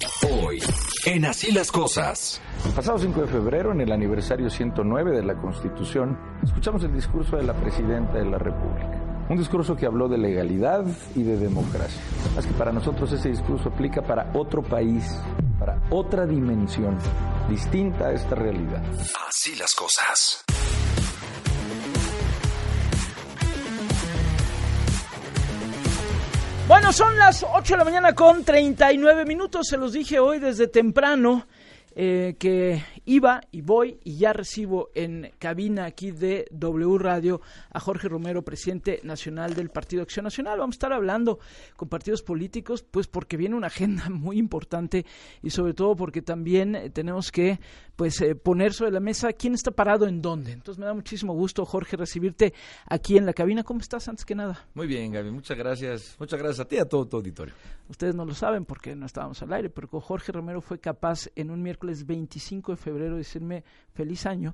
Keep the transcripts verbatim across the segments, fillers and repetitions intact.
Hoy, en Así las Cosas. El pasado cinco de febrero, en el aniversario ciento nueve de la Constitución, escuchamos el discurso de la Presidenta de la República. Un discurso que habló de legalidad y de democracia. Así que para nosotros ese discurso aplica para otro país, para otra dimensión, distinta a esta realidad. Así las cosas. Bueno, son las ocho de la mañana con treinta y nueve minutos. Se los dije hoy desde temprano eh, que iba y voy y ya recibo en cabina aquí de W Radio a Jorge Romero, presidente nacional del Partido Acción Nacional. Vamos a estar hablando con partidos políticos, pues porque viene una agenda muy importante y sobre todo porque también eh, tenemos que pues eh, poner sobre la mesa quién está parado en dónde. Entonces me da muchísimo gusto, Jorge, recibirte aquí en la cabina. ¿Cómo estás antes que nada? Muy bien, Gaby, muchas gracias. Muchas gracias a ti y a todo tu auditorio. Ustedes no lo saben porque no estábamos al aire, pero Jorge Romero fue capaz en un miércoles veinticinco de febrero de decirme feliz año.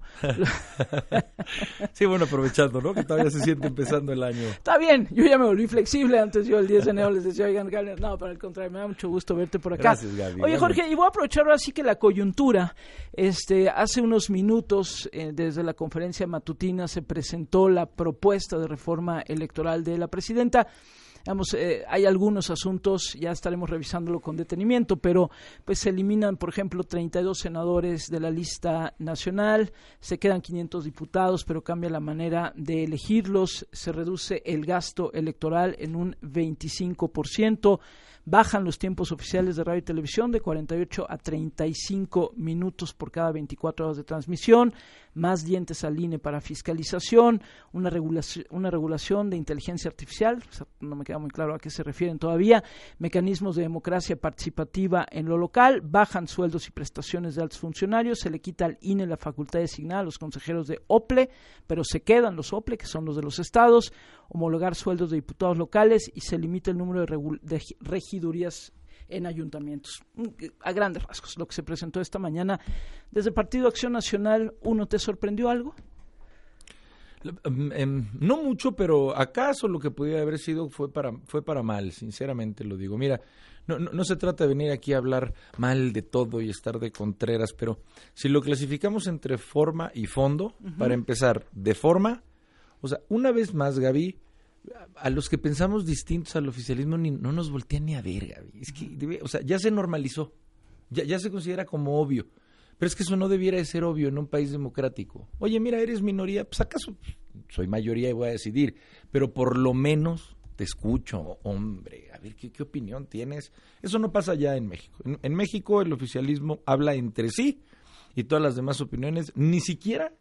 Sí, bueno, aprovechando, ¿no? Que todavía se siente empezando el año. Está bien, yo ya me volví flexible. Antes yo el diez de enero les decía, oigan, Gaby, no, para el contrario, me da mucho gusto verte por acá. Gracias, Gaby. Oye, Jorge, y voy a aprovechar ahora sí que la coyuntura. Este, hace unos minutos, eh, desde la conferencia matutina, se presentó la propuesta de reforma electoral de la presidenta. Digamos, eh, hay algunos asuntos, ya estaremos revisándolo con detenimiento, pero pues se eliminan, por ejemplo, treinta y dos senadores de la lista nacional, se quedan quinientos diputados, pero cambia la manera de elegirlos, se reduce el gasto electoral en un veinticinco por ciento, bajan los tiempos oficiales de radio y televisión de cuarenta y ocho a treinta y cinco minutos por cada veinticuatro horas de transmisión, más dientes al I N E para fiscalización, una regulación, una regulación de inteligencia artificial, o sea, no me queda muy claro a qué se refieren todavía, mecanismos de democracia participativa en lo local, bajan sueldos y prestaciones de altos funcionarios, se le quita al I N E la facultad de designar a los consejeros de O P L E, pero se quedan los O P L E, que son los de los estados, homologar sueldos de diputados locales y se limita el número de, regu- de regidurías en ayuntamientos. A grandes rasgos, lo que se presentó esta mañana desde el Partido Acción Nacional. ¿Uno te sorprendió algo? Um, no mucho, pero acaso lo que podía haber sido fue para fue para mal, sinceramente lo digo. Mira, no, no, no se trata de venir aquí a hablar mal de todo y estar de contreras, pero si lo clasificamos entre forma y fondo, uh-huh. Para empezar, de forma, o sea, una vez más, Gaby, a los que pensamos distintos al oficialismo ni, no nos voltean ni a ver, Gaby. Es que, debe, o sea, ya se normalizó, ya, ya se considera como obvio. Pero es que eso no debiera de ser obvio en un país democrático. Oye, mira, eres minoría, pues acaso soy mayoría y voy a decidir, pero por lo menos te escucho, hombre, a ver, ¿qué, qué opinión tienes? Eso no pasa ya en México. En, en México el oficialismo habla entre sí y todas las demás opiniones ni siquiera,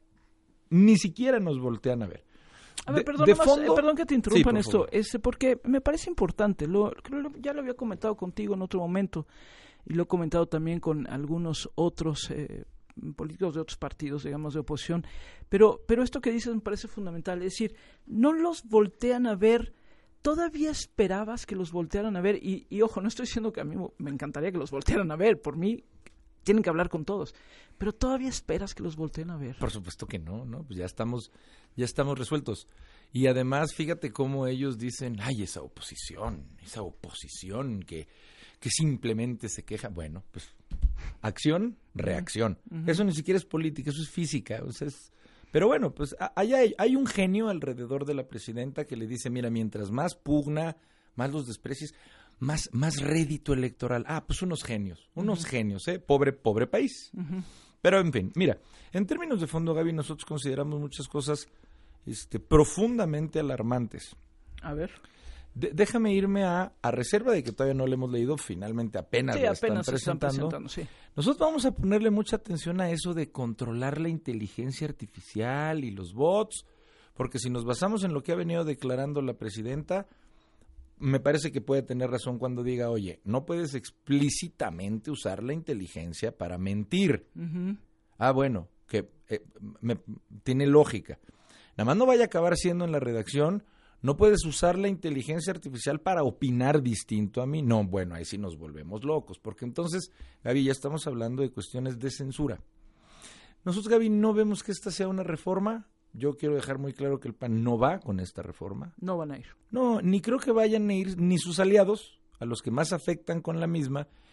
ni siquiera nos voltean a ver. A ver, de, perdón, de más, fondo, eh, perdón que te interrumpa en sí, esto, favor. este, porque me parece importante, lo, creo que ya lo había comentado contigo en otro momento y lo he comentado también con algunos otros eh, políticos de otros partidos, digamos, de oposición, pero, pero esto que dices me parece fundamental, es decir, no los voltean a ver. ¿Todavía esperabas que los voltearan a ver? Y, y ojo, no estoy diciendo que a mí me encantaría que los voltearan a ver, por mí tienen que hablar con todos, pero ¿todavía esperas que los volteen a ver? Por supuesto que no, ¿no? Pues ya estamos, ya estamos resueltos. Y además, fíjate cómo ellos dicen, ay, esa oposición, esa oposición que, que simplemente se queja. Bueno, pues acción, reacción. Uh-huh. Eso ni siquiera es política, eso es física. O sea, es... Pero bueno, pues hay, hay, hay un genio alrededor de la presidenta que le dice, mira, mientras más pugna, más los desprecies, más, más rédito electoral. Ah, pues unos genios, unos uh-huh. genios, ¿eh? Pobre, pobre país. Uh-huh. Pero en fin, mira, en términos de fondo, Gaby, nosotros consideramos muchas cosas este, profundamente alarmantes. A ver. De, déjame irme a, a reserva de que todavía no le hemos leído, finalmente apenas sí, la apenas están presentando. Se están presentando sí. Nosotros vamos a ponerle mucha atención a eso de controlar la inteligencia artificial y los bots, porque si nos basamos en lo que ha venido declarando la presidenta, me parece que puede tener razón cuando diga, oye, no puedes explícitamente usar la inteligencia para mentir. Uh-huh. Ah, bueno, que eh, me, tiene lógica. Nada más no vaya a acabar siendo en la redacción, no puedes usar la inteligencia artificial para opinar distinto a mí. No, bueno, ahí sí nos volvemos locos, porque entonces, Gaby, ya estamos hablando de cuestiones de censura. Nosotros, Gaby, no vemos que esta sea una reforma. Yo quiero dejar muy claro que el P A N no va con esta reforma. No van a ir. No, ni creo que vayan a ir ni sus aliados, a los que más afectan con la misma,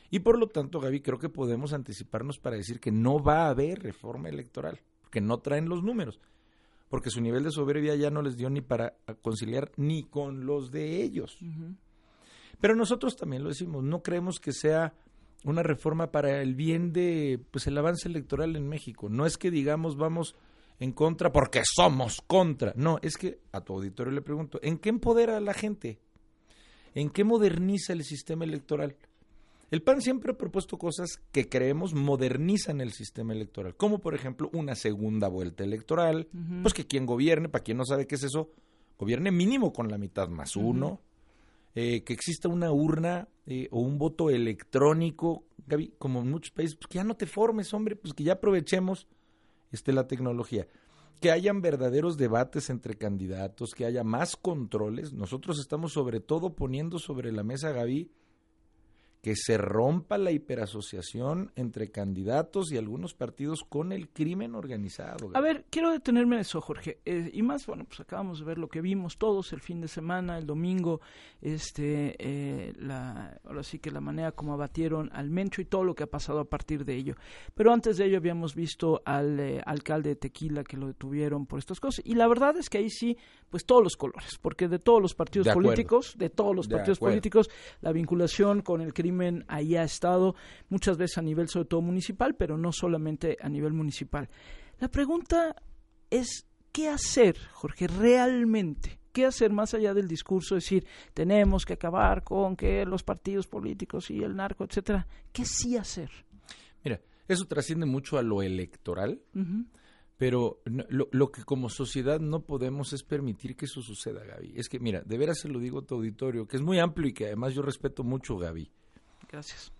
Y por lo tanto, Gaby, creo que podemos anticiparnos para decir que no va a haber reforma electoral, porque no traen los números, porque su nivel de soberbia ya no les dio ni para conciliar ni con los de ellos. Uh-huh. Pero nosotros también lo decimos, no creemos que sea una reforma para el bien de pues el avance electoral en México. No es que digamos vamos en contra porque somos contra. No, es que a tu auditorio le pregunto, ¿en qué empodera a la gente? ¿En qué moderniza el sistema electoral? El P A N siempre ha propuesto cosas que creemos modernizan el sistema electoral, como por ejemplo una segunda vuelta electoral, uh-huh. pues que quien gobierne, para quien no sabe qué es eso, gobierne mínimo con la mitad más uno, uh-huh. eh, que exista una urna eh, o un voto electrónico, Gaby, como en muchos países, pues que ya no te formes, hombre, pues que ya aprovechemos este, la tecnología, que hayan verdaderos debates entre candidatos, que haya más controles. Nosotros estamos sobre todo poniendo sobre la mesa, Gaby, que se rompa la hiperasociación entre candidatos y algunos partidos con el crimen organizado. Gaby. A ver, quiero detenerme en eso, Jorge, eh, y más, bueno, pues acabamos de ver lo que vimos todos el fin de semana, el domingo, este, eh, la, ahora sí que la manera como abatieron al Mencho y todo lo que ha pasado a partir de ello. Pero antes de ello habíamos visto al eh, alcalde de Tequila que lo detuvieron por estas cosas, y la verdad es que ahí sí, pues todos los colores, porque de todos los partidos de políticos, de todos los de partidos acuerdo. políticos, la vinculación con el crimen ahí ha estado muchas veces a nivel sobre todo municipal, pero no solamente a nivel municipal. La pregunta es, ¿qué hacer, Jorge, realmente? ¿Qué hacer más allá del discurso? Es decir, tenemos que acabar con que los partidos políticos y el narco, etcétera. ¿Qué sí hacer? Mira, eso trasciende mucho a lo electoral, Uh-huh. pero no, lo, lo que como sociedad no podemos es permitir que eso suceda, Gaby. Es que, mira, de veras se lo digo a tu auditorio, que es muy amplio y que además yo respeto mucho, Gaby. Gracias.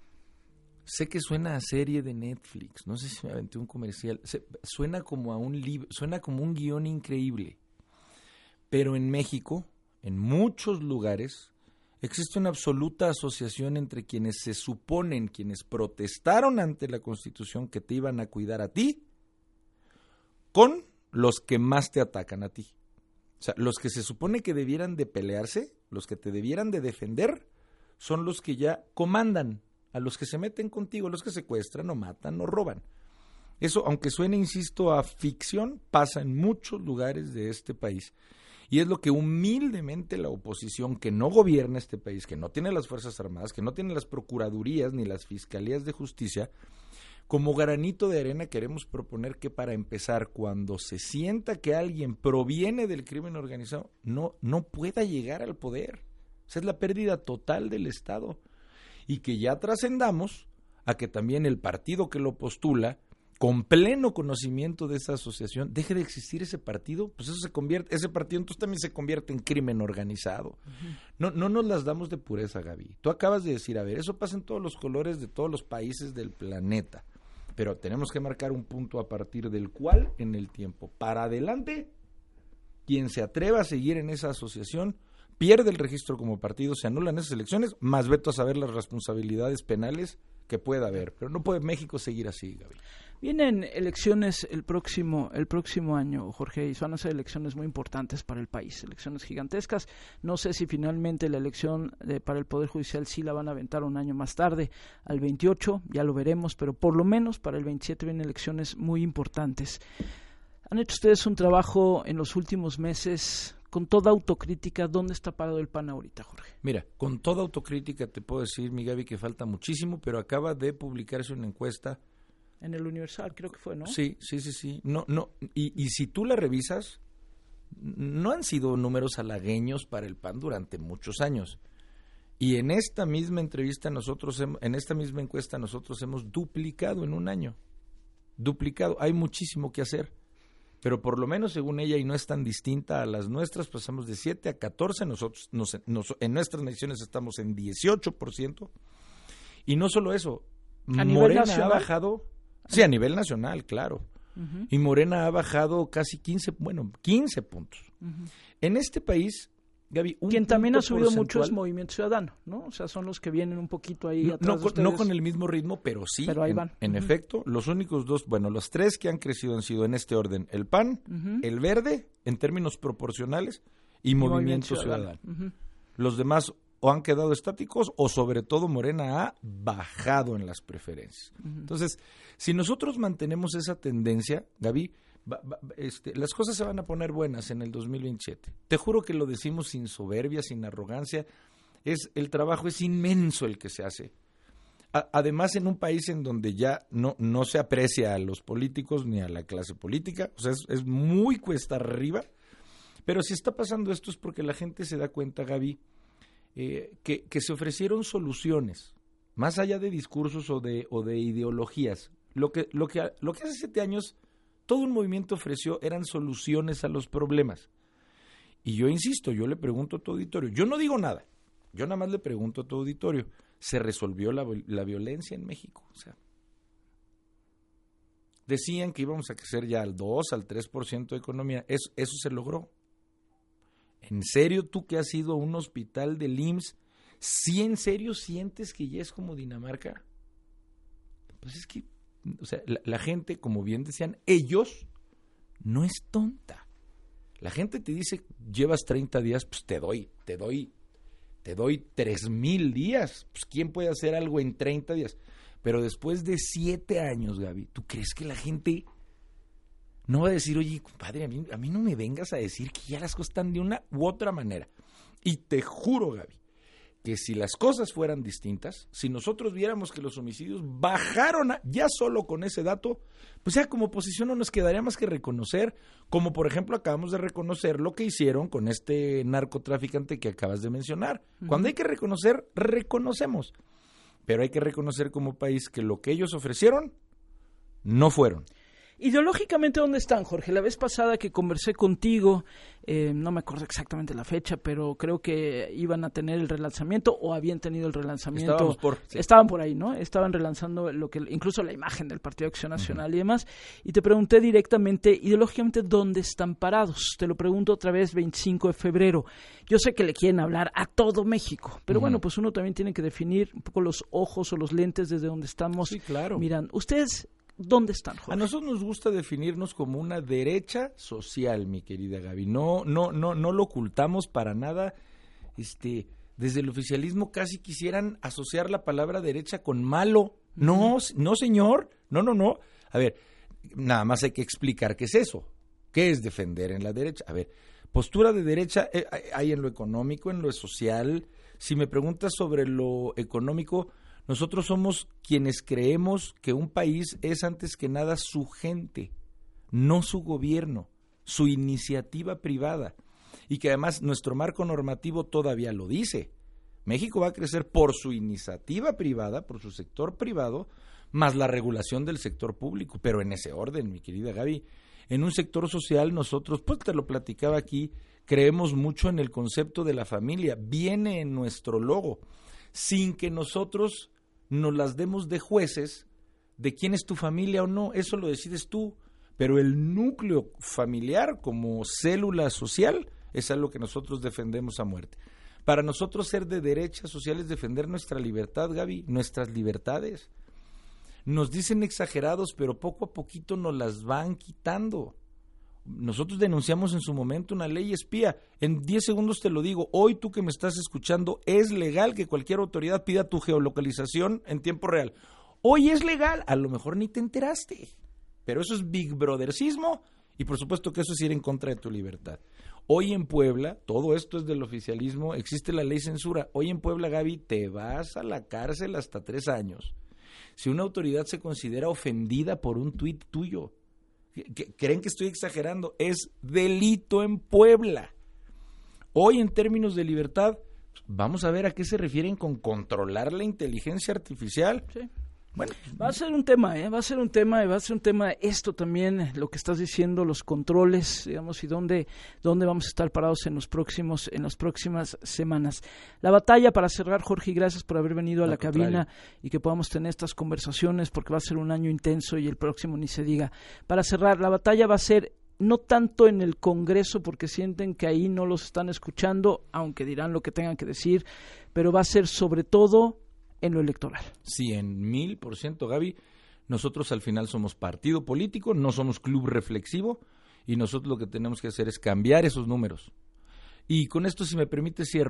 Sé que suena a serie de Netflix, no sé si me aventé un comercial, se, suena como a un libro, suena como un guión increíble, pero en México, en muchos lugares, existe una absoluta asociación entre quienes se suponen, quienes protestaron ante la Constitución que te iban a cuidar a ti, con los que más te atacan a ti. O sea, los que se supone que debieran de pelearse, los que te debieran de defender, son los que ya comandan, a los que se meten contigo, los que secuestran o matan o roban. Eso, aunque suene, insisto, a ficción, pasa en muchos lugares de este país. Y es lo que humildemente la oposición que no gobierna este país, que no tiene las Fuerzas Armadas, que no tiene las procuradurías ni las fiscalías de justicia, como granito de arena queremos proponer que para empezar, cuando se sienta que alguien proviene del crimen organizado, no, no pueda llegar al poder. Esa es la pérdida total del Estado. Y que ya trascendamos a que también el partido que lo postula, con pleno conocimiento de esa asociación, deje de existir ese partido, pues eso se convierte, ese partido entonces también se convierte en crimen organizado. Uh-huh. No, no nos las damos de pureza, Gaby. Tú acabas de decir, a ver, eso pasa en todos los colores de todos los países del planeta, pero tenemos que marcar un punto a partir del cual, en el tiempo, para adelante, quien se atreva a seguir en esa asociación, pierde el registro como partido, se anulan esas elecciones, más veto a saber las responsabilidades penales que pueda haber. Pero no puede México seguir así, Gaby. Vienen elecciones el próximo el próximo año, Jorge, y van a ser elecciones muy importantes para el país, elecciones gigantescas. No sé si finalmente la elección de, para el Poder Judicial sí la van a aventar un año más tarde, al veintiocho, ya lo veremos, pero por lo menos para el veintisiete vienen elecciones muy importantes. Han hecho ustedes un trabajo en los últimos meses con toda autocrítica. ¿Dónde está parado el P A N ahorita, Jorge? Mira, con toda autocrítica te puedo decir, mi Gaby, que falta muchísimo, pero acaba de publicarse una encuesta. En el Universal, creo que fue, ¿no? Sí, sí, sí, sí. No, no. Y, y si tú la revisas, no han sido números halagueños para el P A N durante muchos años. Y en esta misma entrevista nosotros, en esta misma encuesta nosotros hemos duplicado en un año. Duplicado. Hay muchísimo que hacer. Pero por lo menos según ella, y no es tan distinta a las nuestras, pasamos de siete a catorce, nosotros nos, nos, en nuestras mediciones estamos en dieciocho por ciento. Y no solo eso, ¿A Morena nivel ha bajado, sí, a nivel nacional, claro. Uh-huh. Y Morena ha bajado casi quince, bueno, quince puntos. Uh-huh. En este país, Gaby, un quien también ha subido porcentual, mucho es Movimiento Ciudadano, ¿no? O sea, son los que vienen un poquito ahí no, atrás no, de con, ustedes. no con el mismo ritmo, pero sí, pero ahí en, van. en uh-huh. efecto, los únicos dos, bueno, los tres que han crecido han sido en este orden, el P A N, uh-huh. el Verde, en términos proporcionales, y, y Movimiento, Movimiento Ciudadano. Ciudadano. Uh-huh. Los demás o han quedado estáticos o sobre todo Morena ha bajado en las preferencias. Uh-huh. Entonces, si nosotros mantenemos esa tendencia, Gaby, va, va, este, las cosas se van a poner buenas en el dos mil veintisiete. Te juro que lo decimos sin soberbia, sin arrogancia. Es, el trabajo es inmenso el que se hace. A, además, en un país en donde ya no, no se aprecia a los políticos ni a la clase política, o sea, es, es muy cuesta arriba. Pero si está pasando esto es porque la gente se da cuenta, Gaby, eh, que, que se ofrecieron soluciones, más allá de discursos o de, o de ideologías. Lo que, lo, que, lo que hace siete años todo un movimiento ofreció eran soluciones a los problemas. Y yo insisto, yo le pregunto a tu auditorio, yo no digo nada, yo nada más le pregunto a tu auditorio, ¿se resolvió la, la violencia en México? O sea, decían que íbamos a crecer ya al dos, al tres por ciento de economía, eso, eso se logró. ¿En serio tú que has ido a un hospital del I M S S, sí en serio sientes que ya es como Dinamarca? Pues es que, o sea, la, la gente, como bien decían ellos, no es tonta. La gente te dice, llevas treinta días, pues te doy, te doy, te doy tres mil días. Pues ¿quién puede hacer algo en treinta días? Pero después de siete años, Gaby, ¿tú crees que la gente no va a decir, oye, compadre, a mí, a mí no me vengas a decir que ya las cosas están de una u otra manera? Y te juro, Gaby, que si las cosas fueran distintas, si nosotros viéramos que los homicidios bajaron a, ya solo con ese dato, pues ya como oposición no nos quedaría más que reconocer, como por ejemplo acabamos de reconocer lo que hicieron con este narcotraficante que acabas de mencionar. Uh-huh. Cuando hay que reconocer, reconocemos. Pero hay que reconocer como país que lo que ellos ofrecieron, no fueron. Ideológicamente, ¿dónde están, Jorge? La vez pasada que conversé contigo, eh, no me acuerdo exactamente la fecha, pero creo que iban a tener el relanzamiento o habían tenido el relanzamiento. Estábamos por, sí. Estaban por ahí, ¿no? Estaban relanzando lo que, incluso la imagen del Partido de Acción Nacional uh-huh. y demás. Y te pregunté directamente, ideológicamente, ¿dónde están parados? Te lo pregunto otra vez, veinticinco de febrero. Yo sé que le quieren hablar a todo México, pero uh-huh. bueno, pues uno también tiene que definir un poco los ojos o los lentes desde donde estamos sí, claro. mirando. Ustedes, ¿dónde están, Jorge? A nosotros nos gusta definirnos como una derecha social, mi querida Gaby. No, no, no, no lo ocultamos para nada. Este, desde el oficialismo casi quisieran asociar la palabra derecha con malo. No, no, señor. No, no, no. A ver, nada más hay que explicar qué es eso. ¿Qué es defender en la derecha? A ver, postura de derecha eh, hay en lo económico, en lo social. Si me preguntas sobre lo económico, nosotros somos quienes creemos que un país es antes que nada su gente, no su gobierno, su iniciativa privada. Y que además nuestro marco normativo todavía lo dice. México va a crecer por su iniciativa privada, por su sector privado, más la regulación del sector público. Pero en ese orden, mi querida Gaby, en un sector social nosotros, pues te lo platicaba aquí, creemos mucho en el concepto de la familia. Viene en nuestro logo, sin que nosotros nos las demos de jueces de quién es tu familia o no, eso lo decides tú, pero el núcleo familiar como célula social es algo que nosotros defendemos a muerte. Para nosotros ser de derecha social es defender nuestra libertad, Gaby, nuestras libertades. Nos dicen exagerados, pero poco a poquito nos las van quitando. Nosotros denunciamos en su momento una ley espía. En diez segundos te lo digo. Hoy tú que me estás escuchando, es legal que cualquier autoridad pida tu geolocalización en tiempo real. Hoy es legal. A lo mejor ni te enteraste. Pero eso es Big Brothercismo y por supuesto que eso es ir en contra de tu libertad. Hoy en Puebla, todo esto es del oficialismo, existe la ley censura. Hoy en Puebla, Gaby, te vas a la cárcel hasta tres años. Si una autoridad se considera ofendida por un tuit tuyo. ¿Creen que estoy exagerando? Es delito en Puebla. Hoy en términos de libertad, vamos a ver a qué se refieren con controlar la inteligencia artificial. Sí. Bueno, va a ser un tema, ¿eh? va a ser un tema, va a ser un tema esto también, lo que estás diciendo, los controles, digamos, y dónde, dónde vamos a estar parados en los próximos, en las próximas semanas. La batalla, para cerrar, Jorge, y gracias por haber venido a la cabina y que podamos tener estas conversaciones, porque va a ser un año intenso y el próximo ni se diga. Para cerrar, la batalla va a ser no tanto en el Congreso, porque sienten que ahí no los están escuchando, aunque dirán lo que tengan que decir, pero va a ser sobre todo en lo electoral. Sí, en mil por ciento, Gaby. Nosotros al final somos partido político, no somos club reflexivo, y nosotros lo que tenemos que hacer es cambiar esos números. Y con esto, si me permite, cierro.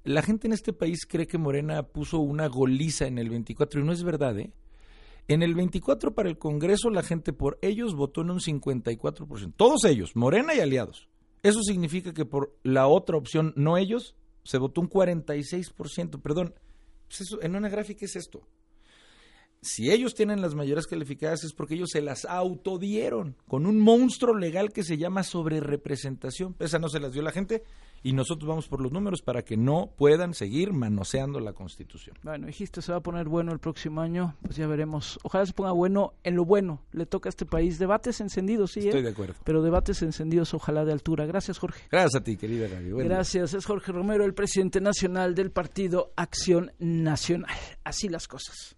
la gente en este país cree que Morena puso una goliza en el veinticuatro y no es verdad, ¿eh? En el veinticuatro para el Congreso la gente por ellos votó en un cincuenta y cuatro por ciento. Todos ellos, Morena y aliados. Eso significa que por la otra opción, no ellos, se votó un cuarenta y seis por ciento. Perdón, pues eso, en una gráfica es esto. Si ellos tienen las mayorías calificadas es porque ellos se las autodieron con un monstruo legal que se llama sobrerepresentación. Esa no se las dio la gente y nosotros vamos por los números para que no puedan seguir manoseando la Constitución. Bueno, dijiste, se va a poner bueno el próximo año, pues ya veremos. Ojalá se ponga bueno en lo bueno. Le toca a este país debates encendidos, sí, Estoy ¿eh? de acuerdo. Pero debates encendidos, ojalá de altura. Gracias, Jorge. Gracias a ti, querida Gaby. Buen Gracias, día. Es Jorge Romero, el presidente nacional del Partido Acción Nacional. Así las cosas.